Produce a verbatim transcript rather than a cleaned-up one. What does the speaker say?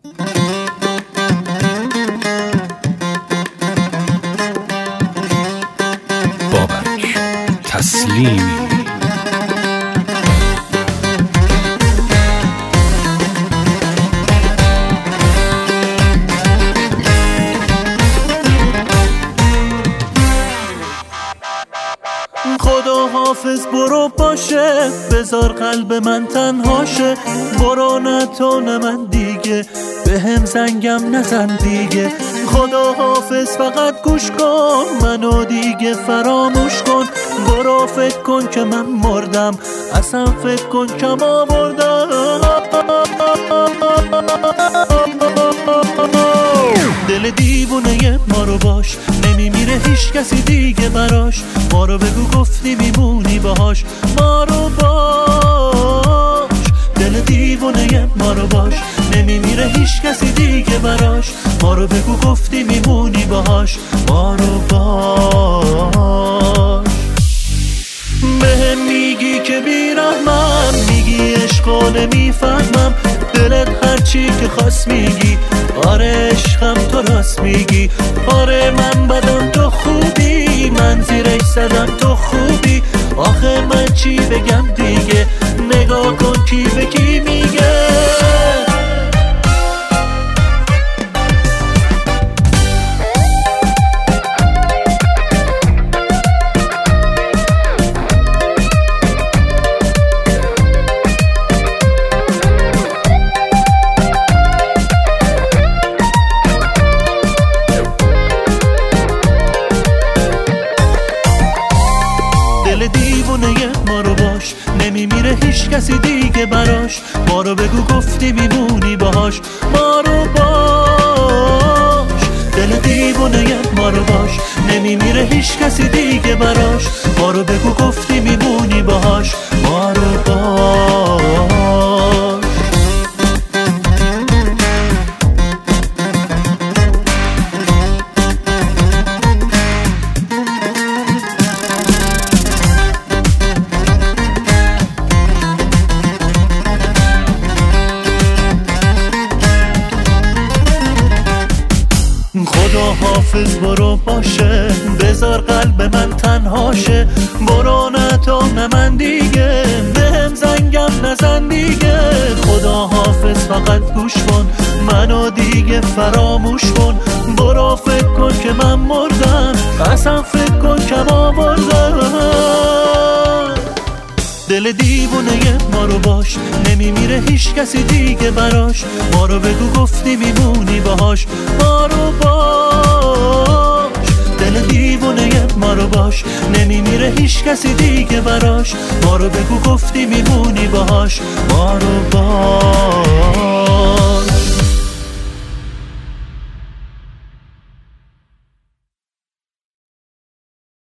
بابک تسلیمی. خدا حافظ برو باشه، بذار قلب من تنهاشه. برو نه تو نه من دیگه، به هم زنگم نزن دیگه. خدا حافظ فقط گوش کن، منو دیگه فراموش کن. برو فکر کن که من مردم، اصلا فکر کن کم آوردم. دل دیوونه ما رو باش، نمیمیره هیچ کسی دیگه براش. ما رو بگو گفتی میمونی باهاش، ما رو باش. دل دیوونه ما رو باش، نمیمیره هیچ کسی دیگه براش. ما رو بگو گفتی میمونی باهاش، ما رو باش. بهم میگی که بیرحمم، میگی عشقو نمیفهمم. دلت هرچی که خواست میگی، آره عشقم تو راست میگی. آره من بدم تو خوبی، من زیرش زدم تو خوبی. آخه من چی بگم دیگه، نگاه کن کی به کی میگه. دل دیوونه ما رو باش، نمیمیره هیچ کسی دیگه براش. ما رو بگو گفتی میمونی باهاش، ما رو باش. دل دیوونه ما رو باش، نمیمیره هیچ کسی دیگه براش. ما رو بگو گفتی میمونی باهاش، ما رو باش. خدا حافظ برو باشه، بذار قلب من تنهاشه. برو نه تو نه من دیگه، بهم زنگم نزن دیگه. خدا حافظ فقط گوش کن، منو دیگه فراموش کن. برو فکر کن که من مردم، اصلا فکر کن کم آوردم. دل دیوونه ما رو باش، نمیمیره هیچ کسی دیگه براش. ما رو بگو گفتی میمونی باهاش، ما رو باش. دل دیوونه ما رو باش، نمیمیره هیچ کسی دیگه براش. ما رو بگو گفتی میمونی باهاش، ما رو باش.